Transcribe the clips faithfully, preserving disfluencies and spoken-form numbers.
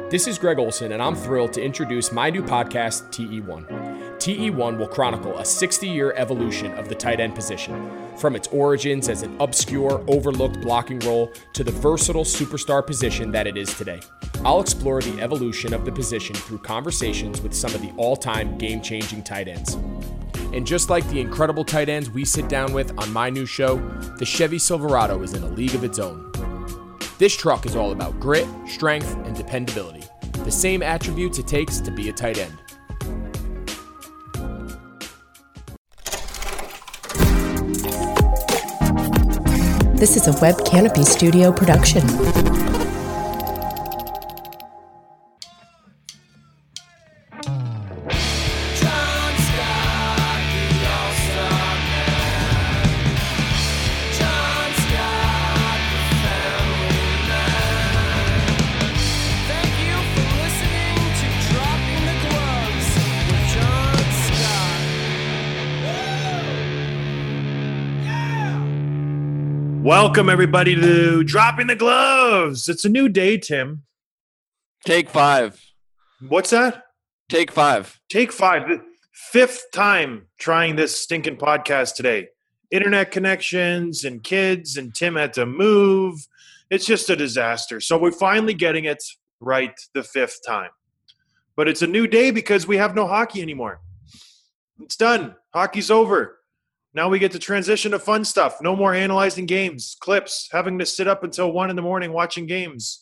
This is Greg Olson, and I'm thrilled to introduce my new podcast, T E one. T E one will chronicle a sixty-year evolution of the tight end position, from its origins as an obscure, overlooked blocking role to the versatile superstar position that it is today. I'll explore the evolution of the position through conversations with some of the all-time game-changing tight ends. And just like the incredible tight ends we sit down with on my new show, the Chevy Silverado is in a league of its own. This truck is all about grit, strength, and dependability, the same attributes it takes to be a tight end. This is a Web Canopy Studio production. Welcome, everybody, to Dropping the Gloves. It's a new day, Tim. Take five. What's that? Take five. Take five. The fifth time trying this stinking podcast today. Internet connections and kids, and Tim had to move. It's just a disaster. So we're finally getting it right the fifth time. But it's a new day because we have no hockey anymore. It's done. Hockey's over. Now we get to transition to fun stuff. No more analyzing games, clips, having to sit up until one in the morning watching games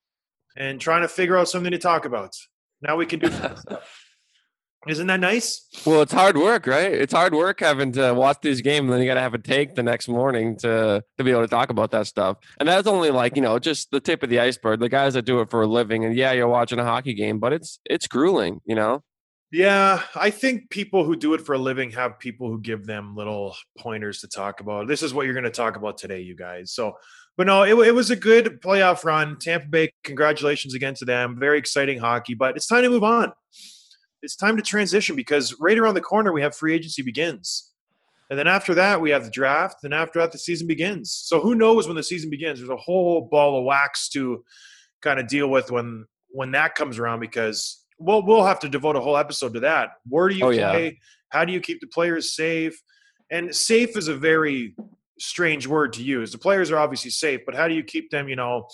and trying to figure out something to talk about. Now we can do fun stuff. Isn't that nice? Well, it's hard work, right? It's hard work having to watch these games, and then you got to have a take the next morning to, to be able to talk about that stuff. And that's only like, you know, just the tip of the iceberg. The guys that do it for a living, and yeah, you're watching a hockey game, but it's it's grueling, you know? Yeah, I think people who do it for a living have people who give them little pointers to talk about. This is what you're going to talk about today, you guys. So, but no, it, it was a good playoff run. Tampa Bay, congratulations again to them. Very exciting hockey, but it's time to move on. It's time to transition because right around the corner, we have free agency begins. And then after that, we have the draft. And after that, the season begins. So who knows when the season begins? There's a whole ball of wax to kind of deal with when when that comes around because – Well, we'll have to devote a whole episode to that. Where do you oh, play? Yeah. How do you keep the players safe? And safe is a very strange word to use. The players are obviously safe, but how do you keep them, you know,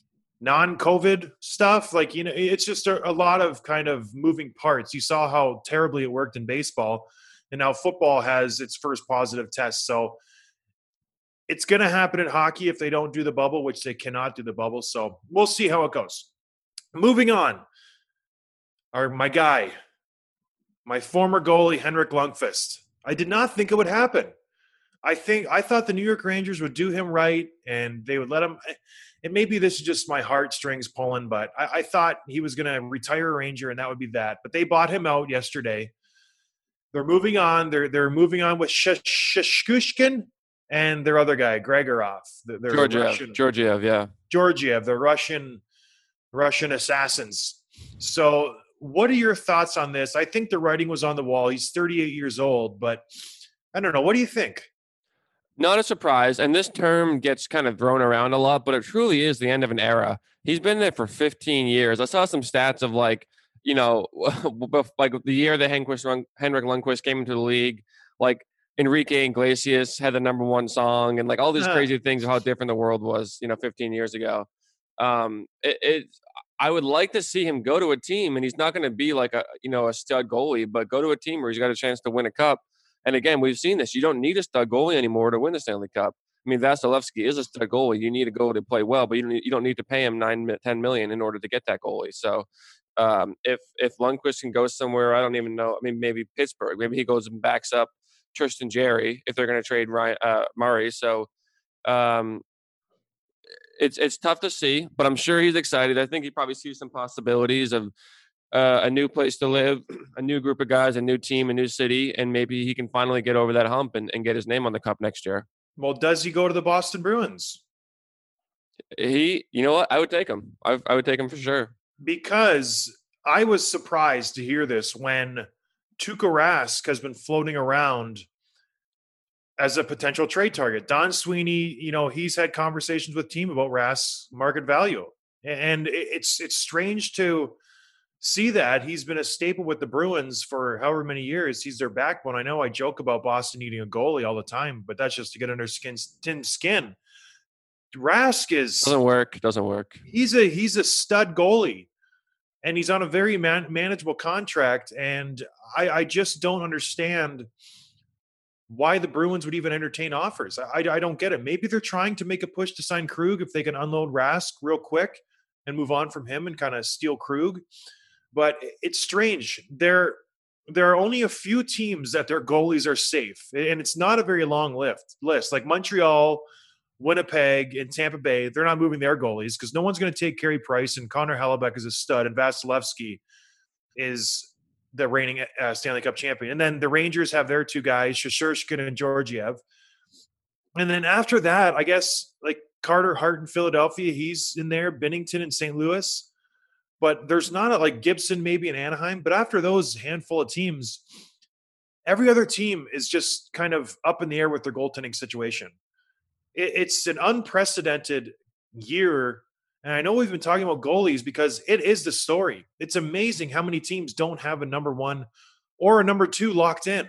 non-COVID stuff? Like, you know, it's just a, a lot of kind of moving parts. You saw how terribly it worked in baseball, and now football has its first positive test. So it's going to happen in hockey if they don't do the bubble, which they cannot do the bubble. So we'll see how it goes. Moving on. Our, my guy, my former goalie, Henrik Lundqvist. I did not think it would happen. I think I thought the New York Rangers would do him right and they would let him. And maybe this is just my heartstrings pulling, but I, I thought he was going to retire a Ranger and that would be that. But they bought him out yesterday. They're moving on. They're they're moving on with Shishkushkin and their other guy, Gregorov. Their Georgiev, Russian, Georgiev, yeah. Georgiev, the Russian Russian assassins. So. What are your thoughts on this? I think the writing was on the wall. He's thirty-eight years old, but I don't know. What do you think? Not a surprise. And this term gets kind of thrown around a lot, but it truly is the end of an era. He's been there for fifteen years. I saw some stats of like, you know, like the year that Henrik Lundqvist came into the league, like Enrique Iglesias had the number one song and like all these crazy things of how different the world was, you know, fifteen years ago. Um, it, it I would like to see him go to a team, and he's not going to be like a, you know, a stud goalie, but go to a team where he's got a chance to win a cup. And again, we've seen this. You don't need a stud goalie anymore to win the Stanley Cup. I mean, Vasilevsky is a stud goalie. You need a goalie to play well, but you don't need, you don't need to pay him nine, ten million in order to get that goalie. So um, if if Lundqvist can go somewhere, I don't even know. I mean, maybe Pittsburgh. Maybe he goes and backs up Tristan Jarry if they're going to trade Ryan uh, Murray. So. Um, It's it's tough to see, but I'm sure he's excited. I think he probably sees some possibilities of uh, a new place to live, a new group of guys, a new team, a new city, and maybe he can finally get over that hump and, and get his name on the cup next year. Well, does he go to the Boston Bruins? He, you know what? I would take him. I, I would take him for sure. Because I was surprised to hear this when Tuukka Rask has been floating around as a potential trade target. Don Sweeney, you know, he's had conversations with team about Rask's market value. And it's it's strange to see that. He's been a staple with the Bruins for however many years. He's their backbone. I know I joke about Boston needing a goalie all the time, but that's just to get under skin's thin skin. Rask is doesn't work. Doesn't work. He's a he's a stud goalie, and he's on a very man, manageable contract. And I, I just don't understand why the Bruins would even entertain offers. I, I don't get it. Maybe they're trying to make a push to sign Krug if they can unload Rask real quick and move on from him and kind of steal Krug. But it's strange. There, there are only a few teams that their goalies are safe, and it's not a very long list. List like Montreal, Winnipeg, and Tampa Bay. They're not moving their goalies because no one's going to take Carey Price, and Connor Hellebuck is a stud, and Vasilevsky is the reigning uh, Stanley Cup champion. And then the Rangers have their two guys, Shesterkin and Georgiev. And then after that, I guess like Carter Hart in Philadelphia, he's in there, Binnington in Saint Louis. But there's not a, like Gibson maybe in Anaheim. But after those handful of teams, every other team is just kind of up in the air with their goaltending situation. It, it's an unprecedented year. And I know we've been talking about goalies because it is the story. It's amazing how many teams don't have a number one or a number two locked in.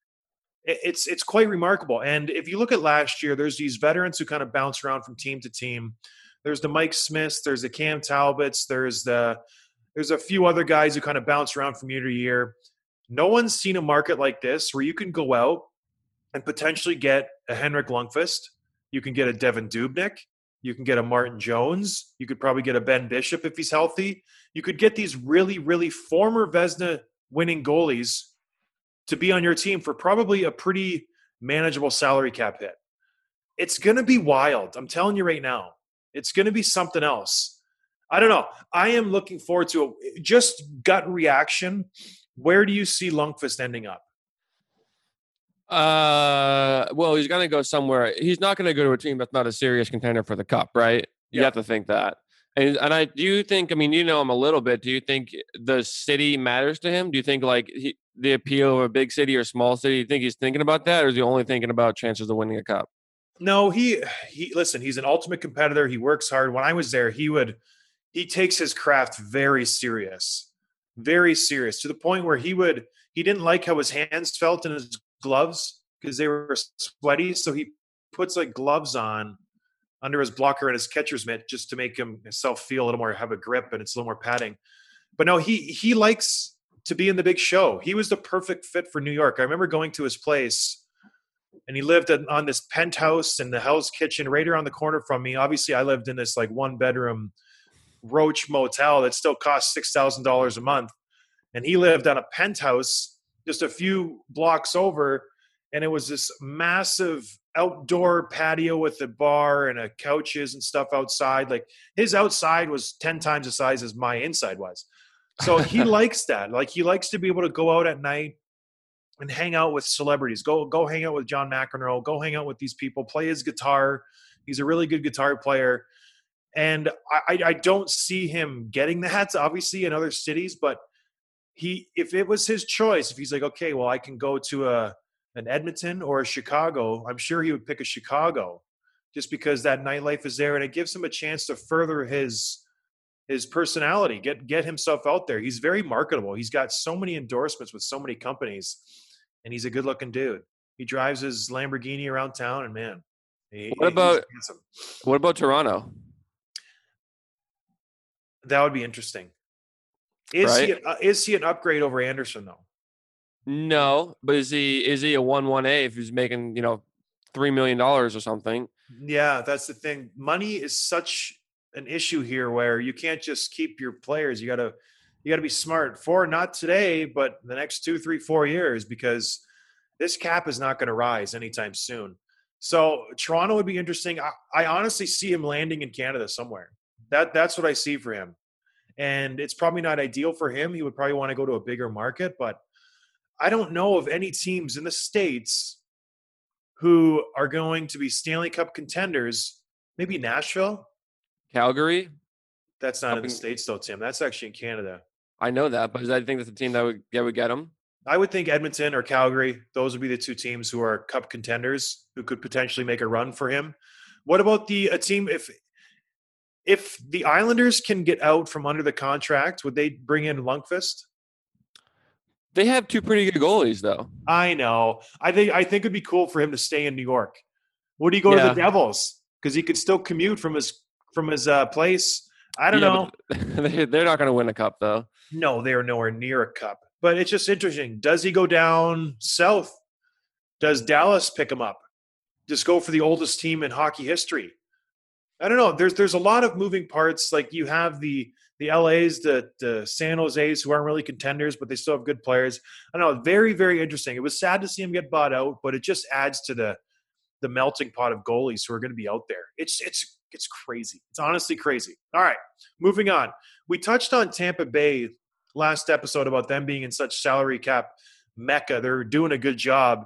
It's it's quite remarkable. And if you look at last year, there's these veterans who kind of bounce around from team to team. There's the Mike Smiths, there's the Cam Talbots, there's the there's a few other guys who kind of bounce around from year to year. No one's seen a market like this where you can go out and potentially get a Henrik Lundqvist. You can get a Devin Dubnyk. You can get a Martin Jones. You could probably get a Ben Bishop if he's healthy. You could get these really, really former Vezina winning goalies to be on your team for probably a pretty manageable salary cap hit. It's going to be wild. I'm telling you right now. It's going to be something else. I don't know. I am looking forward to it. Just gut reaction. Where do you see Lundqvist ending up? Uh, well, he's going to go somewhere. He's not going to go to a team that's not a serious contender for the cup, right? You Yeah. have to think that. And and I do you think, I mean, you know him a little bit. Do you think the city matters to him? Do you think like he, the appeal of a big city or small city, do you think he's thinking about that, or is he only thinking about chances of winning a cup? No, he he listen, he's an ultimate competitor. He works hard. When I was there, he would he takes his craft very serious. Very serious to the point where he would he didn't like how his hands felt in his gloves because they were sweaty, so he puts like gloves on under his blocker and his catcher's mitt just to make himself feel a little more, have a grip, and it's a little more padding. But no, he he likes to be in the big show. He was the perfect fit for New York. I remember going to his place, and he lived on this penthouse in the Hell's Kitchen right around the corner from me. Obviously, I lived in this like one bedroom Roach motel that still cost six thousand dollars a month. And he lived on a penthouse just a few blocks over. And it was this massive outdoor patio with a bar and a couches and stuff outside. Like his outside was ten times the size as my inside was. So he likes that. Like he likes to be able to go out at night and hang out with celebrities. Go go hang out with John McEnroe. Go hang out with these people. Play his guitar. He's a really good guitar player. And I, I don't see him getting that, obviously, in other cities. But he, if it was his choice, if he's like, okay, well, I can go to a an Edmonton or a Chicago, I'm sure he would pick a Chicago just because that nightlife is there. And it gives him a chance to further his his personality, get get himself out there. He's very marketable. He's got so many endorsements with so many companies. And he's a good-looking dude. He drives his Lamborghini around town, and man, he, What about he's handsome. what about Toronto? That would be interesting. Is Right? he uh, is he an upgrade over Anderson though? No, but is he is he a one one A if he's making, you know, three million dollars or something? Yeah, that's the thing. Money is such an issue here where you can't just keep your players. You gotta you gotta be smart for not today, but the next two, three, four years, because this cap is not going to rise anytime soon. So Toronto would be interesting. I, I honestly see him landing in Canada somewhere. That that's what I see for him. And it's probably not ideal for him. He would probably want to go to a bigger market, but I don't know of any teams in the States who are going to be Stanley Cup contenders. Maybe Nashville. Calgary? That's not Up in the in- States though, Tim. That's actually in Canada. I know that, but is that, I think that's the team that would that would get him? I would think Edmonton or Calgary. Those would be the two teams who are Cup contenders who could potentially make a run for him. What about the a team if if the Islanders can get out from under the contract, would they bring in Lundqvist? They have two pretty good goalies, though. I know. I think I think it'd be cool for him to stay in New York. Would he go Yeah. to the Devils? Because he could still commute from his from his uh, place. I don't Yeah, know. but they're not going to win a cup, though. No, they are nowhere near a cup. But it's just interesting. Does he go down south? Does Dallas pick him up? Just go for the oldest team in hockey history? I don't know. There's there's a lot of moving parts. Like you have the the L A's, the the San Jose's who aren't really contenders, but they still have good players. I don't know. Very, very interesting. It was sad to see him get bought out, but it just adds to the the melting pot of goalies who are going to be out there. It's it's it's crazy. It's honestly crazy. All right, moving on. We touched on Tampa Bay last episode about them being in such salary cap mecca. They're doing a good job.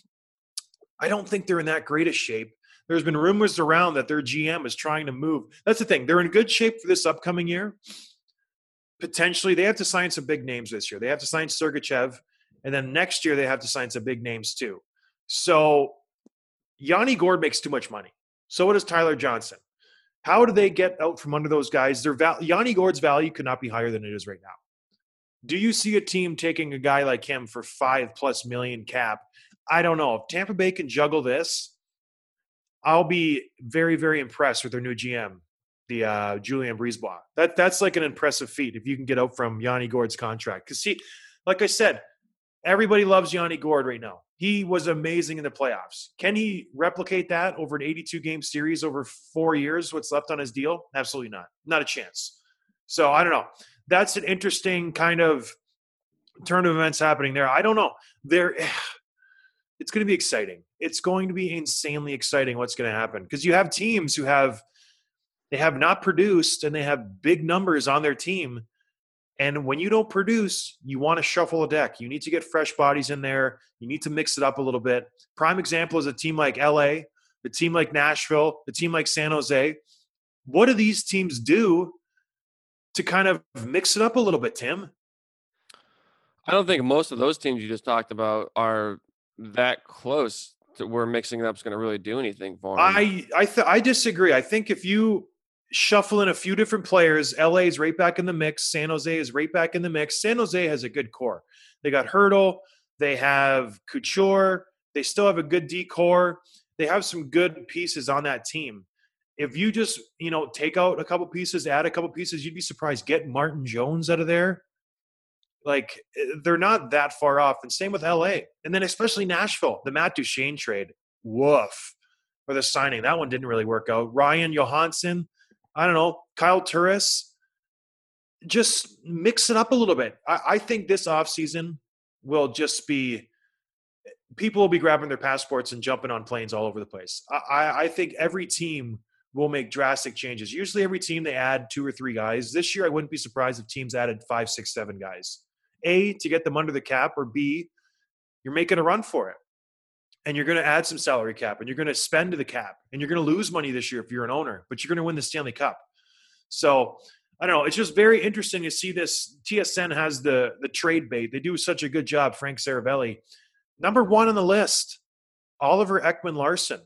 I don't think they're in that great a shape. There's been rumors around that their G M is trying to move. That's the thing. They're in good shape for this upcoming year. Potentially, they have to sign some big names this year. They have to sign Sergachev, and then next year they have to sign some big names too. So Yanni Gourde makes too much money. So does Tyler Johnson. How do they get out from under those guys? Their val- Yanni Gourde's value could not be higher than it is right now. Do you see a team taking a guy like him for five plus million cap? I don't know. If Tampa Bay can juggle this, I'll be very, very impressed with their new G M, the uh, Julien Brisebois. That that's like an impressive feat if you can get out from Yanni Gourde's contract. Because see, like I said, everybody loves Yanni Gourde right now. He was amazing in the playoffs. Can he replicate that over an eighty-two game series over four years? What's left on his deal? Absolutely not. Not a chance. So I don't know. That's an interesting kind of turn of events happening there. I don't know. There. It's going to be exciting. It's going to be insanely exciting what's going to happen because you have teams who have they have not produced and they have big numbers on their team. And when you don't produce, you want to shuffle a deck. You need to get fresh bodies in there. You need to mix it up a little bit. Prime example is a team like L A, a team like Nashville, a team like San Jose. What do these teams do to kind of mix it up a little bit, Tim? I don't think most of those teams you just talked about are that close to where mixing it up is going to really do anything for them. I I th- I disagree. I think if you shuffle in a few different players, L A is right back in the mix. San Jose is right back in the mix. San Jose has a good core. They got Hurdle. They have Couture. They still have a good D core. They have some good pieces on that team. If you just, you know, take out a couple pieces, add a couple pieces, you'd be surprised. Get Martin Jones out of there. Like, they're not that far off. And same with L A. And then especially Nashville, the Matt Duchene trade. Woof. Or the signing. That one didn't really work out. Ryan Johansson. I don't know. Kyle Turris. Just mix it up a little bit. I, I think this offseason will just be – people will be grabbing their passports and jumping on planes all over the place. I, I think every team will make drastic changes. Usually every team, they add two or three guys. This year, I wouldn't be surprised if teams added five, six, seven guys. A, to get them under the cap, or B, you're making a run for it. And you're going to add some salary cap, and you're going to spend to the cap, and you're going to lose money this year if you're an owner, but you're going to win the Stanley Cup. So, I don't know. It's just very interesting to see this. T S N has the the trade bait. They do such a good job, Frank Saravelli. Number one on the list, Oliver Ekman-Larsson.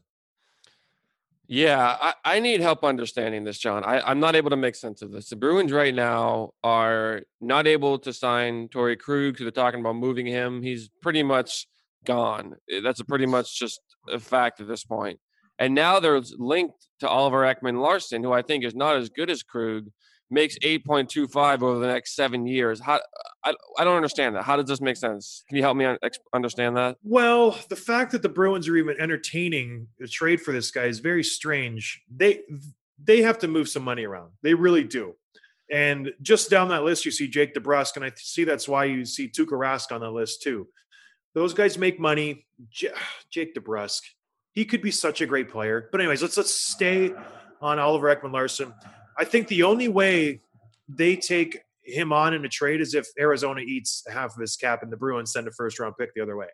Yeah, I, I need help understanding this, John. I, I'm not able to make sense of this. The Bruins right now are not able to sign Torrey Krug. They're talking about moving him. He's pretty much gone. That's a pretty much just a fact at this point. And now they're linked to Oliver Ekman-Larsson, who I think is not as good as Krug, makes eight point two five over the next seven years. How I, I don't understand that. How does this make sense? Can you help me un- understand that? Well, the fact that the Bruins are even entertaining a trade for this guy is very strange. They they have to move some money around. They really do. And just down that list, you see Jake DeBrusk, and I see that's why you see Tuukka Rask on the list too. Those guys make money. J- Jake DeBrusk, he could be such a great player. But anyways, let's let's stay on Oliver Ekman-Larsson. I think the only way they take him on in a trade is if Arizona eats half of his cap and the Bruins send a first-round pick the other way.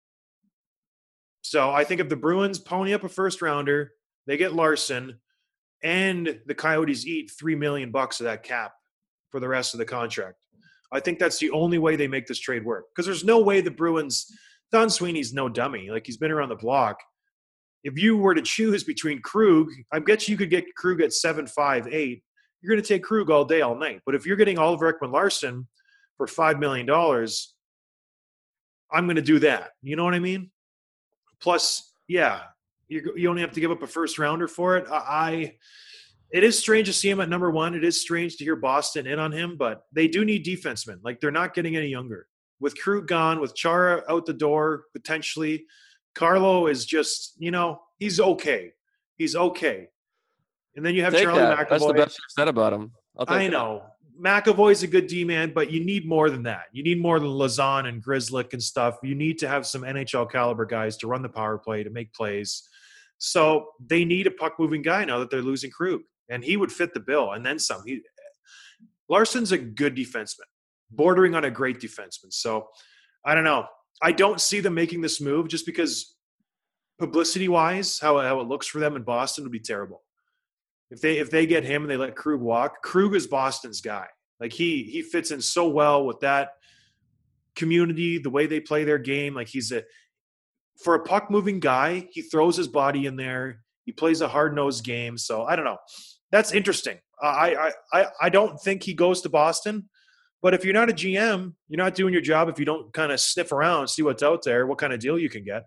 So I think if the Bruins pony up a first-rounder, they get Larson, and the Coyotes eat three million bucks of that cap for the rest of the contract. I think that's the only way they make this trade work. Because there's no way the Bruins – Don Sweeney's no dummy. Like, he's been around the block. If you were to choose between Krug, I bet you could get Krug at seven five eight, you're going to take Krug all day, all night. But if you're getting Oliver Ekman-Larsson for five million dollars, I'm going to do that. You know what I mean? Plus, yeah, you you only have to give up a first rounder for it. I, I it is strange to see him at number one. It is strange to hear Boston in on him, but they do need defensemen. Like, they're not getting any younger. With Krug gone, with Chara out the door potentially, Carlo is just, you know, he's okay. He's okay. And then you have Take Charlie that. McAvoy. That's the best you've said about him. I'll take I that. know. McAvoy's a good D-man, but you need more than that. You need more than Lazan and Grzelcyk and stuff. You need to have some N H L caliber guys to run the power play, to make plays. So they need a puck-moving guy now that they're losing Krug. And he would fit the bill, and then some. He, Larson's a good defenseman, bordering on a great defenseman. So I don't know. I don't see them making this move just because publicity-wise, how, how it looks for them in Boston would be terrible. If they if they get him and they let Krug walk, Krug is Boston's guy. Like, he he fits in so well with that community, the way they play their game. Like, he's a for a puck moving guy, he throws his body in there. He plays a hard nosed game. So I don't know. That's interesting. Uh, I I I don't think he goes to Boston. But if you're not a G M, you're not doing your job if you don't kind of sniff around, see what's out there, what kind of deal you can get.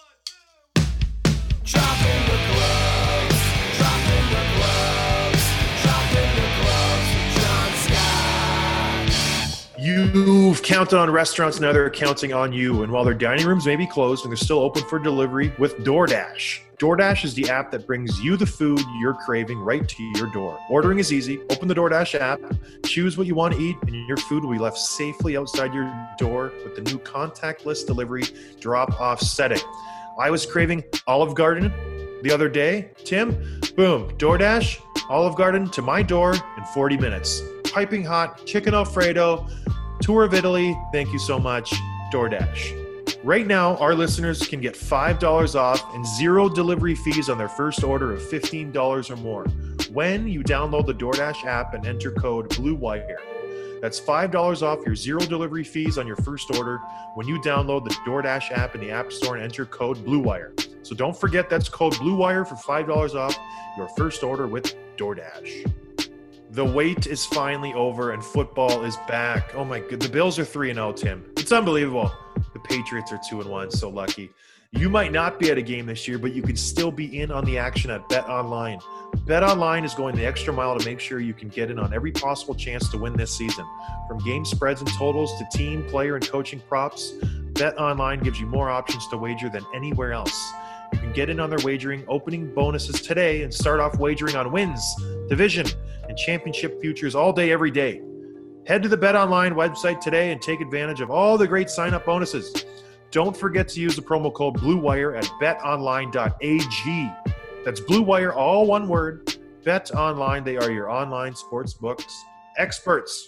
Dropping the gloves, dropping the gloves, dropping the gloves with John Scott. You've counted on restaurants, now they're counting on you. And while their dining rooms may be closed and they're still open for delivery with DoorDash. DoorDash is the app that brings you the food you're craving right to your door. Ordering is easy. Open the DoorDash app, choose what you want to eat, and your food will be left safely outside your door with the new contactless delivery drop-off setting. I was craving Olive Garden the other day. Tim, boom, DoorDash, Olive Garden to my door in forty minutes. Piping hot, chicken Alfredo, tour of Italy. Thank you so much, DoorDash. Right now, our listeners can get five dollars off and zero delivery fees on their first order of fifteen dollars or more when you download the DoorDash app and enter code BLUEWIRE. That's five dollars off your zero delivery fees on your first order when you download the DoorDash app in the App Store and enter code BLUEWIRE. So don't forget, that's code BLUEWIRE for five dollars off your first order with DoorDash. The wait is finally over and football is back. Oh my god, the Bills are three and oh, Tim. It's unbelievable. The Patriots are two and one, so lucky. You might not be at a game this year, but you can still be in on the action at BetOnline. BetOnline is going the extra mile to make sure you can get in on every possible chance to win this season. From game spreads and totals to team, player, and coaching props, BetOnline gives you more options to wager than anywhere else. You can get in on their wagering opening bonuses today and start off wagering on wins, division, and championship futures all day, every day. Head to the BetOnline website today and take advantage of all the great sign-up bonuses. Don't forget to use the promo code BLUEWIRE at bet online dot a g. That's BLUEWIRE, all one word. BetOnline, they are your online sports books experts.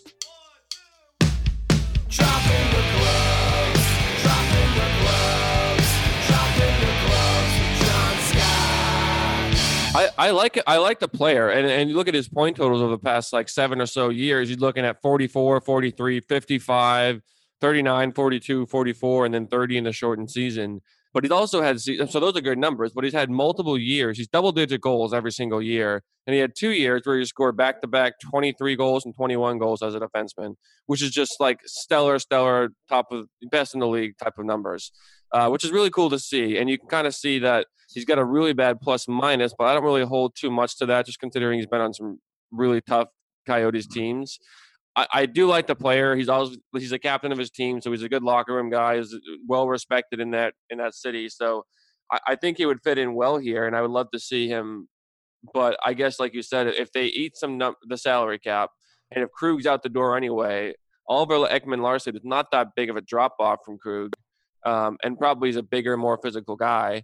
Dropping the gloves, dropping the gloves, dropping the gloves with John Scott. I, I like it. I like the player. And, and you look at his point totals over the past like seven or so years, he's looking at forty-four, forty-three, fifty-five, thirty-nine, forty-two, forty-four, and then thirty in the shortened season. But he's also had, so those are good numbers, but he's had multiple years. He's double digit goals every single year. And he had two years where he scored back to back twenty-three goals and twenty-one goals as a defenseman, which is just like stellar, stellar, top of best in the league type of numbers, uh, which is really cool to see. And you can kind of see that he's got a really bad plus minus, but I don't really hold too much to that, just considering he's been on some really tough Coyotes teams. I, I do like the player. He's always he's a captain of his team, so he's a good locker room guy. He's well respected in that in that city. So I, I think he would fit in well here, and I would love to see him. But I guess, like you said, if they eat some num- the salary cap, and if Krug's out the door anyway, Oliver Ekman-Larsson is not that big of a drop off from Krug, um, and probably is a bigger, more physical guy.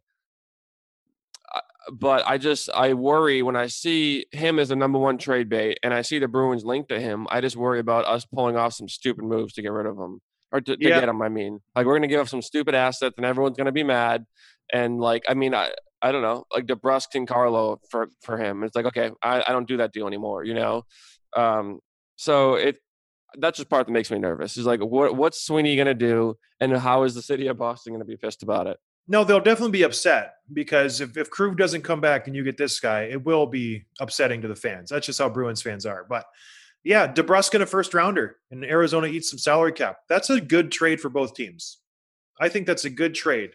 But I just, I worry when I see him as the number one trade bait and I see the Bruins linked to him. I just worry about us pulling off some stupid moves to get rid of him or to, to Yeah. get him. I mean, like, we're going to give up some stupid assets and everyone's going to be mad. And like, I mean, I, I don't know, like DeBrusque and Carlo for, for him. It's like, okay, I, I don't do that deal anymore, you know? Um, so it, that's just part that makes me nervous. Is like, what, what's Sweeney going to do? And how is the city of Boston going to be pissed about it? No, they'll definitely be upset because if, if Krug doesn't come back and you get this guy, it will be upsetting to the fans. That's just how Bruins fans are. But yeah, DeBrusk in a first rounder and Arizona eats some salary cap. That's a good trade for both teams. I think that's a good trade.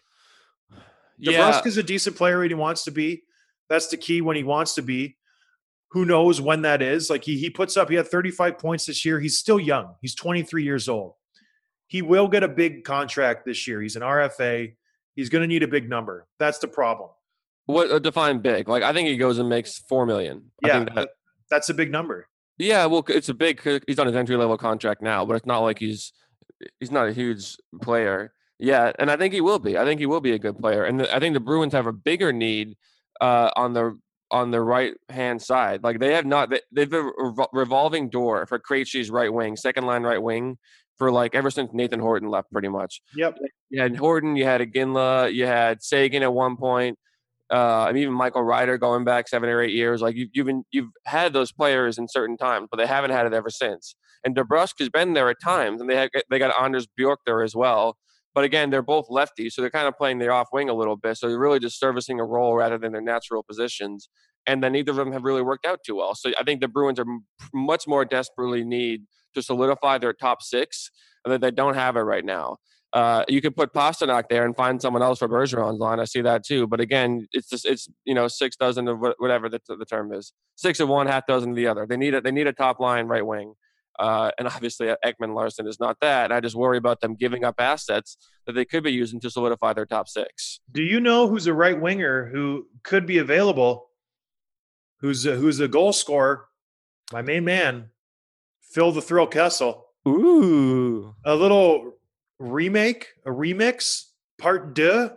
Yeah, DeBrusk is a decent player when he wants to be. That's the key when he wants to be. Who knows when that is? Like he he puts up, he had thirty-five points this year. He's still young. He's twenty-three years old. He will get a big contract this year. He's an R F A. He's going to need a big number. That's the problem. what uh, define big? Like I think he goes and makes four million. I Yeah, think that, that, that's a big number. yeah, well, it's a big. He's on his entry level contract now, but it's not like he's he's not a huge player. Yeah, and I think he will be. I think he will be a good player. And the, I think the Bruins have a bigger need uh, on the on the right hand side. Like they have not. They, they've been a revol- revolving door for Krejci's right wing, second line right wing, for like ever since Nathan Horton left, pretty much. Yep. You had Horton, you had Iginla, you had Sagan at one point. Uh, and even Michael Ryder going back seven or eight years. Like you've you've, been, you've had those players in certain times, but they haven't had it ever since. And DeBrusk has been there at times, and they had, they got Anders Bjork there as well. But again, they're both lefties, so they're kind of playing the off wing a little bit. So they're really just servicing a role rather than their natural positions. And then neither of them have really worked out too well. So I think the Bruins are much more desperately need to solidify their top six, and that they don't have it right now. Uh, you could put Pasternak there and find someone else for Bergeron's line. I see that too. But again, it's just it's you know six dozen of whatever the, the term is, six of one, half dozen of the other. They need a they need a top line right wing, uh, and obviously Ekman Larson is not that. And I just worry about them giving up assets that they could be using to solidify their top six. Do you know who's a right winger who could be available? Who's a, who's a goal scorer? My main man, Phil the Thrill Kessel. Ooh, A little remake, a remix, part deux,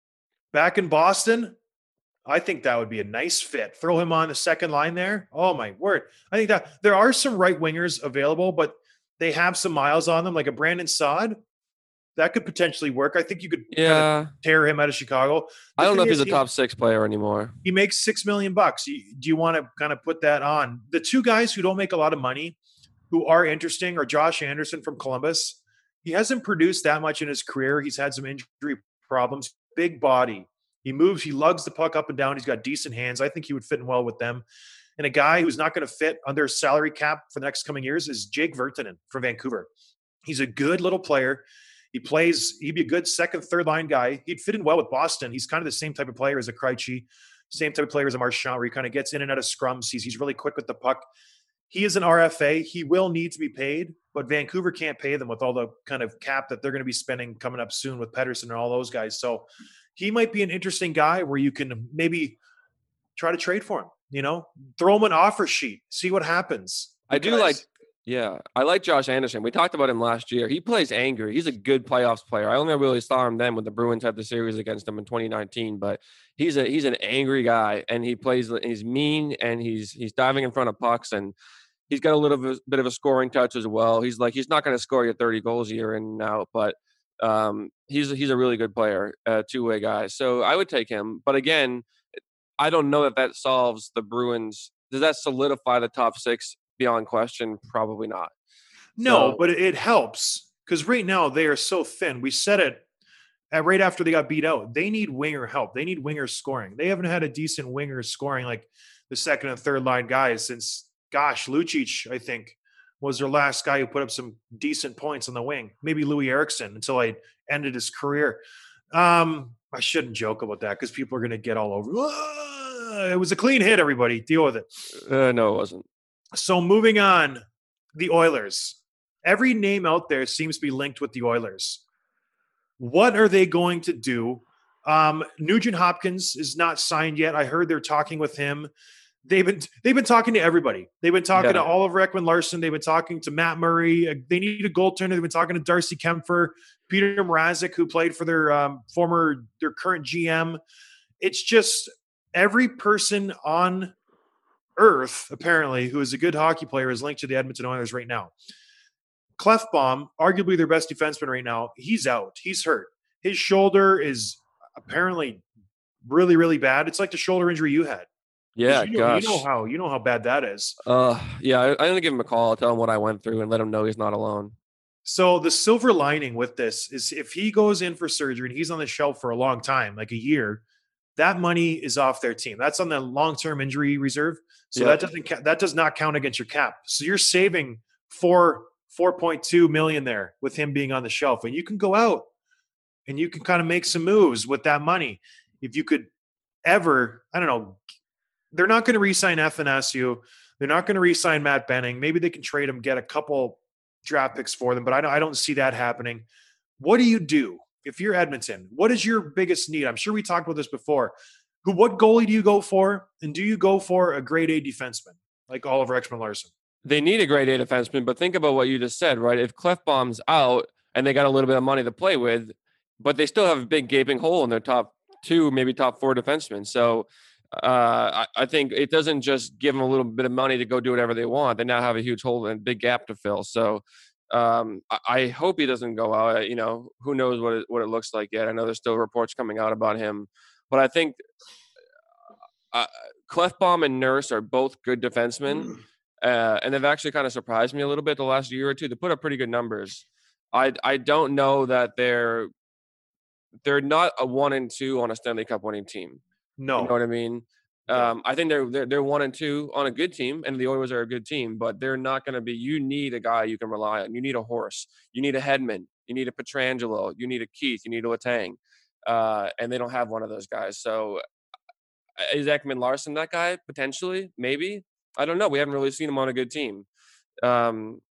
back in Boston. I think that would be a nice fit. Throw him on the second line there. Oh my word. I think that there are some right wingers available, but they have some miles on them, like a Brandon Saad. That could potentially work. I think you could kinda yeah. tear him out of Chicago. The I don't know if thing he's is, a he- top six player anymore. He makes six million bucks. You- Do you want to kind of put that on? The two guys who don't make a lot of money, who are interesting, are Josh Anderson from Columbus. He hasn't produced that much in his career. He's had some injury problems. Big body. He moves. He lugs the puck up and down. He's got decent hands. I think he would fit in well with them. And a guy who's not going to fit under salary cap for the next coming years is Jake Virtanen from Vancouver. He's a good little player. He plays, he'd be a good second, third line guy. He'd fit in well with Boston. He's kind of the same type of player as a Krejci, same type of player as a Marchand, where he kind of gets in and out of scrums. He's, he's really quick with the puck. He is an R F A. He will need to be paid, but Vancouver can't pay them with all the kind of cap that they're going to be spending coming up soon with Pettersson and all those guys. So he might be an interesting guy where you can maybe try to trade for him, you know, throw him an offer sheet, see what happens. I do Because- like, yeah, I like Josh Anderson. We talked about him last year. He plays angry. He's a good playoffs player. I only really saw him then when the Bruins had the series against him in twenty nineteen. But he's a he's an angry guy, and he plays. He's mean, and he's he's diving in front of pucks, and he's got a little bit, bit of a scoring touch as well. He's like he's not going to score you thirty goals a year in and out, but um, he's he's a really good player, uh, two way guy. So I would take him. But again, I don't know if that solves the Bruins. Does that solidify the top six? Beyond question, probably not. No, So- but it helps because right now they are so thin. We said it at, right after they got beat out. They need winger help. They need wingers scoring. They haven't had a decent winger scoring like the second and third line guys since, gosh, Lucic, I think, was their last guy who put up some decent points on the wing. Maybe Louis Eriksson until I ended his career. Um, I shouldn't joke about that because people are going to get all over. "Ah, it was a clean hit, everybody. Deal with it. Uh, no, it wasn't. So moving on, the Oilers. Every name out there seems to be linked with the Oilers. What are they going to do? Um, Nugent Hopkins is not signed yet. I heard they're talking with him. They've been they've been talking to everybody. They've been talking Yeah. to Oliver Ekman Larson. They've been talking to Matt Murray. Uh, They need a goaltender. They've been talking to Darcy Kempfer, Peter Mrazek, who played for their um, former their current G M. It's just every person on Earth, apparently, who is a good hockey player, is linked to the Edmonton Oilers right now. Clefbaum, arguably their best defenseman right now, he's out. He's hurt. His shoulder is apparently really, really bad. It's like the shoulder injury you had. Yeah, you know, gosh. you know how you know how bad that is. Uh, yeah, I, I'm gonna give him a call. I'll tell him what I went through and let him know he's not alone. So the silver lining with this is if he goes in for surgery and he's on the shelf for a long time, like a year, that money is off their team. That's on the long-term injury reserve. So Yep. that doesn't ca- that does not count against your cap. So you're saving four four point two million there with him being on the shelf, and you can go out and you can kind of make some moves with that money. If you could ever, I don't know, they're not going to re-sign Athanasiou. They're not going to re-sign Matt Benning. Maybe they can trade him, get a couple draft picks for them, but I don't, I don't see that happening. What do you do if you're Edmonton? What is your biggest need? I'm sure we talked about this before. Who, what goalie do you go for? And do you go for a grade A defenseman like Oliver Ekman-Larsson? They need a grade A defenseman, but think about what you just said, right? If Clefbaum's out and they got a little bit of money to play with, but they still have a big gaping hole in their top two, maybe top four defensemen. So uh, I, I think it doesn't just give them a little bit of money to go do whatever they want. They now have a huge hole and big gap to fill. So um, I, I hope he doesn't go out. You know, who knows what it, what it looks like yet. I know there's still reports coming out about him, but I think uh, Clefbaum and Nurse are both good defensemen. Uh, and they've actually kind of surprised me a little bit the last year or two. They put up pretty good numbers. I I don't know that they're they're not a one and two on a Stanley Cup winning team. No. You know what I mean? Yeah. Um, I think they're, they're they're one and two on a good team, and the Oilers are a good team. But they're not going to be. You need a guy you can rely on. You need a horse. You need a Hedman. You need a Pietrangelo. You need a Keith. You need a Letang. Uh, and they don't have one of those guys. So is Ekman-Larsson that guy potentially? Maybe. I don't know. We haven't really seen him on a good team. Um,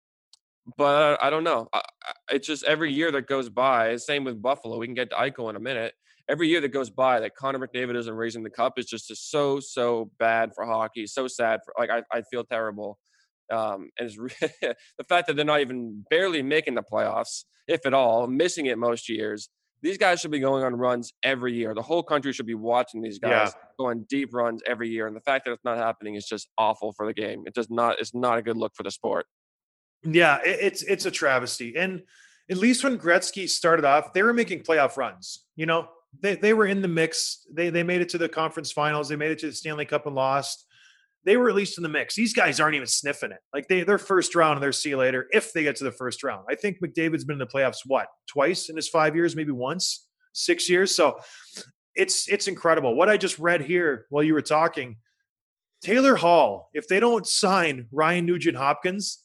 but I, I don't know. I, I, it's just every year that goes by, same with Buffalo. We can get to Eichel in a minute. Every year that goes by that Connor McDavid isn't raising the cup is just, just so, so bad for hockey. So sad. For like, I, I feel terrible. Um, and it's re- the fact that they're not even barely making the playoffs, if at all, missing it most years. These guys should be going on runs every year. The whole country should be watching these guys Yeah. go on deep runs every year. And the fact that it's not happening is just awful for the game. It does not, it's not a good look for the sport. Yeah, it, it's it's a travesty. And at least when Gretzky started off, they were making playoff runs. You know, they they were in the mix. They they made it to the conference finals. They made it to the Stanley Cup and lost. They were at least in the mix. These guys aren't even sniffing it. Like they, they're first round and they're see you later if they get to the first round. I think McDavid's been in the playoffs, what, twice in his five years, maybe once, six years. So it's it's incredible. What I just read here while you were talking, Taylor Hall, if they don't sign Ryan Nugent-Hopkins,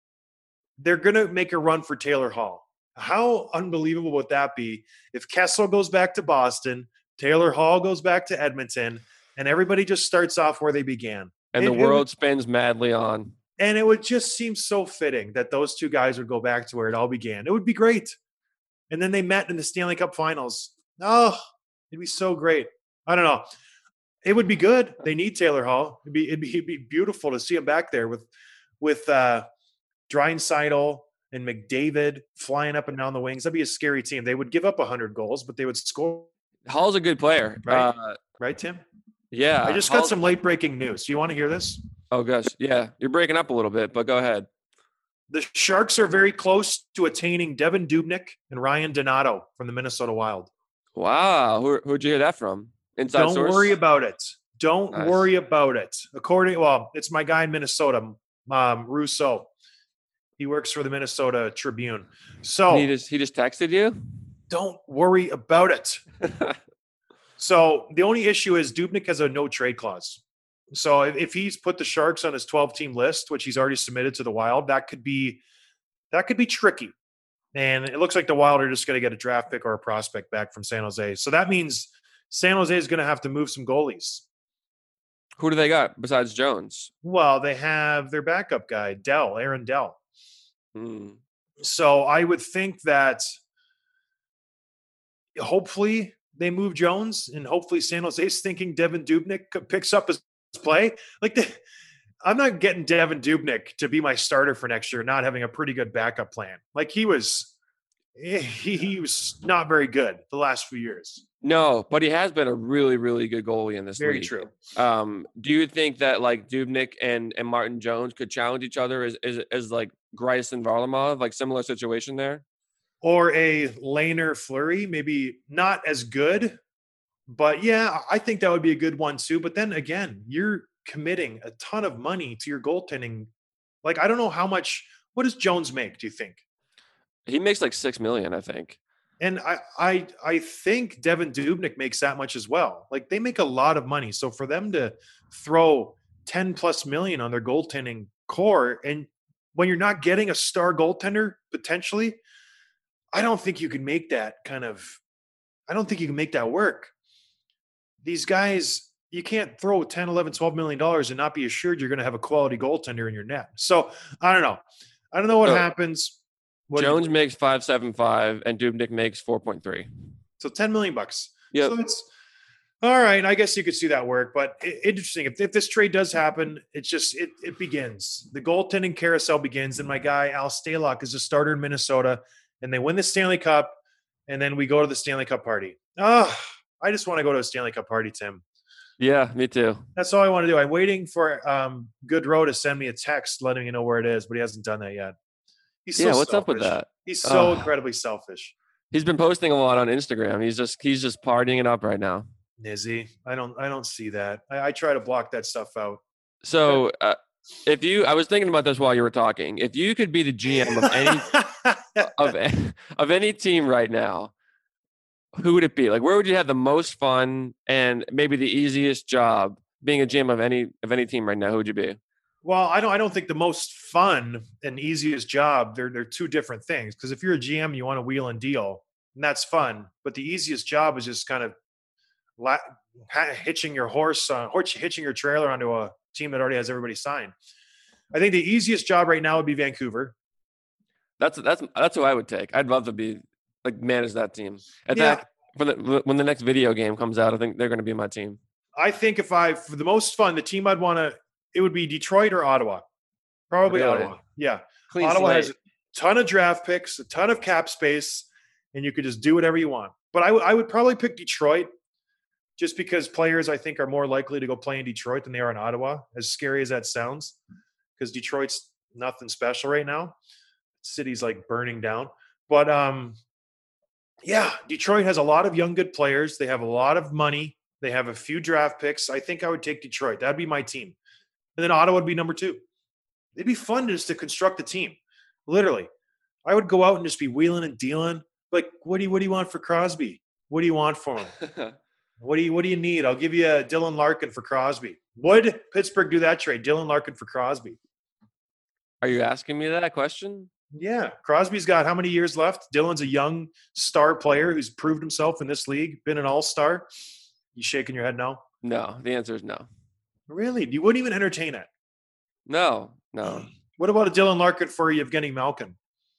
they're going to make a run for Taylor Hall. How unbelievable would that be if Kessel goes back to Boston, Taylor Hall goes back to Edmonton, and everybody just starts off where they began? And It- the it world would- spins madly on. and it would just seem so fitting that those two guys would go back to where it all began. It would be great. And then they met in the Stanley Cup finals. Oh, it'd be so great. I don't know. It would be good. They need Taylor Hall. It'd be, it'd be, it'd be beautiful to see him back there with, with uh, Draisaitl and McDavid flying up and down the wings. That'd be a scary team. They would give up one hundred goals, but they would score. Hall's a good player. Right. Uh, Right, Tim? yeah. I just got Hall's- some late breaking news. Do you want to hear this? Oh, gosh. Yeah. You're breaking up a little bit, but go ahead. The Sharks are very close to attaining Devin Dubnyk and Ryan Donato from the Minnesota Wild. Wow. Who, who'd you hear that from? Inside Don't source? worry about it. Don't Nice. worry about it. According, well, it's my guy in Minnesota, um, Rousseau. He works for the Minnesota Tribune. So He just, he just texted you? don't worry about it. So the only issue is Dubnyk has a no trade clause. So if, if he's put the Sharks on his twelve team list, which he's already submitted to the Wild, that could be that could be tricky. And it looks like the Wild are just going to get a draft pick or a prospect back from San Jose. So that means San Jose is going to have to move some goalies. Who do they got besides Jones? Well, they have their backup guy, Dell, Aaron Dell. Hmm. So I would think that hopefully they move Jones, and hopefully San Jose's thinking Devin Dubnyk picks up his play. Like the, I'm not getting Devin Dubnyk to be my starter for next year, not having a pretty good backup plan. Like he was, he, he was not very good the last few years. No, but he has been a really, really good goalie in this Very league. true. Um, do you think that like Dubnyk and, and Martin Jones could challenge each other as as, as like Grice and Varlamov, like similar situation there? Or a Laner Flurry, maybe not as good, but yeah, I think that would be a good one too. But then again, you're committing a ton of money to your goaltending. Like, I don't know how much, what does Jones make, do you think? He makes like six million, I think. And I, I, I think Devin Dubnyk makes that much as well. Like they make a lot of money. So for them to throw ten plus million on their goaltending core, and when you're not getting a star goaltender potentially, I don't think you can make that kind of. I don't think you can make that work. These guys, you can't throw ten, eleven, twelve million dollars and not be assured you're going to have a quality goaltender in your net. So I don't know. I don't know what So, happens. What Jones makes five seven five, and Dubnyk makes four point three. So ten million bucks. Yep. So it's all right. I guess you could see that work, but it, interesting. If, if this trade does happen, it's just it it begins. The goaltending carousel begins, and my guy Al Stalock is a starter in Minnesota, and they win the Stanley Cup, and then we go to the Stanley Cup party. Oh, I just want to go to a Stanley Cup party, Tim. Yeah, me too. That's all I want to do. I'm waiting for um, Goodrow to send me a text letting me know where it is, but he hasn't done that yet. He's so yeah, what's selfish. up with that? He's so Oh. incredibly selfish. He's been posting a lot on Instagram. He's just he's just partying it up right now. Nizzy, I don't I don't see that. I, I try to block that stuff out. So uh, if you, I was thinking about this while you were talking. If you could be the G M of any of a- of any team right now, who would it be? Like, where would you have the most fun and maybe the easiest job being a G M of any of any team right now? Who would you be? Well, I don't I don't think the most fun and easiest job, they're they're two different things. Because if you're a G M, you want to wheel and deal, and that's fun. But the easiest job is just kind of la- ha- hitching your horse, uh, horse hitching your trailer onto a team that already has everybody signed. I think the easiest job right now would be Vancouver. That's that's that's who I would take. I'd love to be like manage that team. At Yeah. that when the when the next video game comes out, I think they're going to be my team. I think if I, for the most fun, the team I'd want to, it would be Detroit or Ottawa. Probably Really? Ottawa. Yeah. Clean Ottawa slate. has a ton of draft picks, a ton of cap space, and you could just do whatever you want. But I, w- I would probably pick Detroit just because players, I think, are more likely to go play in Detroit than they are in Ottawa, as scary as that sounds, because Detroit's nothing special right now. City's like burning down. But um, yeah, Detroit has a lot of young, good players. They have a lot of money. They have a few draft picks. I think I would take Detroit. That'd be my team. And then Ottawa would be number two. It'd be fun just to construct a team. Literally. I would go out and just be wheeling and dealing. Like, what do you what do you want for Crosby? What do you want for him? What do you what do you need? I'll give you a Dylan Larkin for Crosby. Would Pittsburgh do that trade? Dylan Larkin for Crosby. Are you asking me that question? Yeah. Crosby's got how many years left? Dylan's a young star player who's proved himself in this league, been an all-star. You shaking your head no? No. The answer is no. Really? You wouldn't even entertain it. No. No. What about a Dylan Larkin for Evgeny Malkin?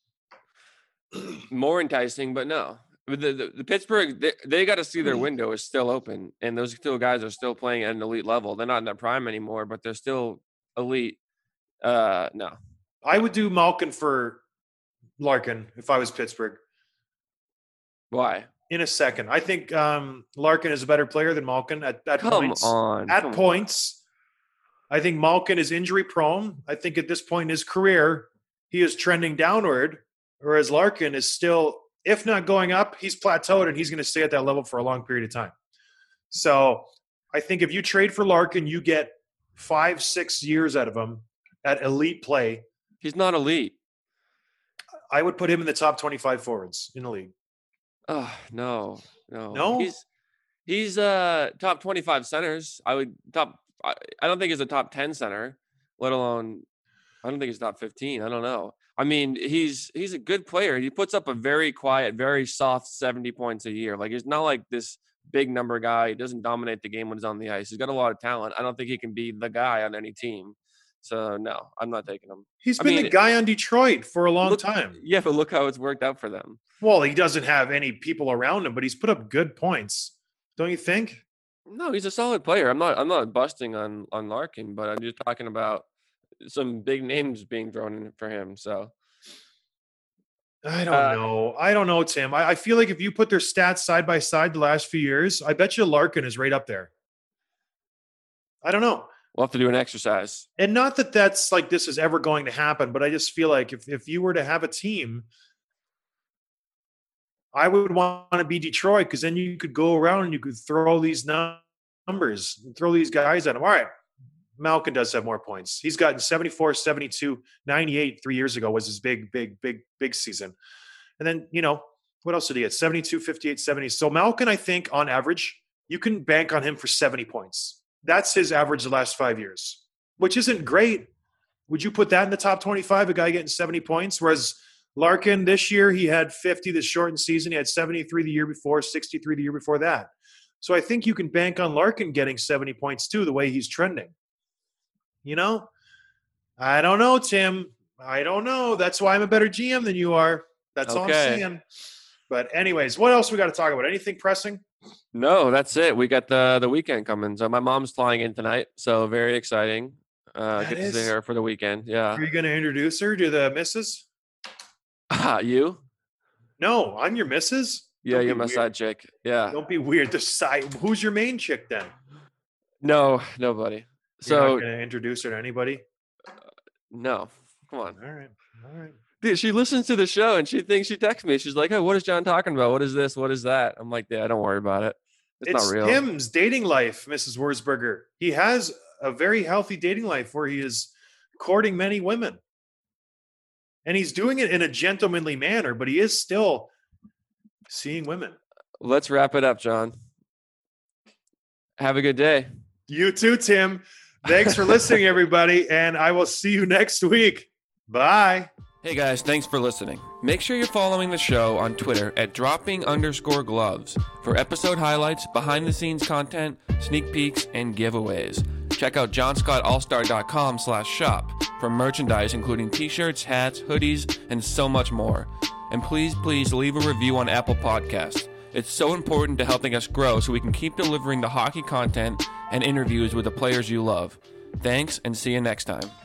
More enticing, but no. The, the, the Pittsburgh, they, they got to see their window is still open, and those two guys are still playing at an elite level. They're not in their prime anymore, but they're still elite. Uh, no. I would do Malkin for Larkin if I was Pittsburgh. Why? In a second. I think um, Larkin is a better player than Malkin at, at Come points. on. At come points. I think Malkin is injury prone. I think at this point in his career, he is trending downward, whereas Larkin is still, if not going up, he's plateaued and he's going to stay at that level for a long period of time. So I think if you trade for Larkin, you get five, six years out of him at elite play. He's not elite. I would put him in the top twenty-five forwards in the league. Oh, no. No. No? He's he's uh top twenty-five centers. I would top I, I don't think he's a top ten center, let alone I don't think he's top fifteen. I don't know. I mean, he's he's a good player. He puts up a very quiet, very soft seventy points a year. Like, he's not like this big number guy. He doesn't dominate the game when he's on the ice. He's got a lot of talent. I don't think he can be the guy on any team. So no, I'm not taking him. He's I been mean, the guy on Detroit for a long Look- time. Yeah, but look how it's worked out for them. Well, he doesn't have any people around him, but he's put up good points. Don't you think? No, he's a solid player. I'm not I'm not busting on on Larkin, but I'm just talking about some big names being thrown in for him. So I don't Uh, know. I don't know, Tim. I, I feel like if you put their stats side by side the last few years, I bet you Larkin is right up there. I don't know. we'll have to do an exercise. And not that that's like this is ever going to happen, but I just feel like if, if you were to have a team, I would want to be Detroit because then you could go around and you could throw these num- numbers, and throw these guys at him. All right. Malkin does have more points. He's gotten seventy-four, seventy-two, ninety-eight three years ago was his big, big, big, big season. And then, you know, what else did he get? seventy-two, fifty-eight, seventy. So Malkin, I think on average, you can bank on him for seventy points. That's his average the last five years, which isn't great. Would you put that in the top twenty-five, a guy getting seventy points? Whereas Larkin this year, he had fifty this shortened season. He had seventy-three the year before, sixty-three the year before that. So I think you can bank on Larkin getting seventy points too, the way he's trending. You know? I don't know, Tim. I don't know. That's why I'm a better G M than you are. That's all I'm Okay. saying. But anyways, what else we got to talk about? Anything pressing? No, that's it. We got the the weekend coming. So my mom's flying in tonight. So very exciting. Uh, That get to is- see her for the weekend. Yeah. Are you going to introduce her to the missus? You? No, I'm your missus. Yeah, Don't you're be my weird. side chick. Yeah. Don't be weird. The side. Who's your main chick then? No, nobody. You're So not going to introduce her to anybody? no. Come on. All right. All right. Dude, she listens to the show and she thinks she texts me. She's like, "Hey, what is John talking about? What is this? What is that?" I'm like, "Yeah, don't worry about it. It's, It's not real." Tim's dating life, Missus Wurzburger. He has a very healthy dating life where he is courting many women. And he's doing it in a gentlemanly manner, but he is still seeing women. Let's wrap it up, John. Have a good day. You too, Tim. Thanks for listening, everybody. And I will see you next week. Bye. Hey guys, thanks for listening. Make sure you're following the show on Twitter at dropping underscore gloves for episode highlights, behind the scenes content, sneak peeks, and giveaways. Check out johnscottallstar.com slash shop for merchandise including t-shirts, hats, hoodies, and so much more. And please, please leave a review on Apple Podcasts. It's so important to helping us grow so we can keep delivering the hockey content and interviews with the players you love. Thanks, and see you next time.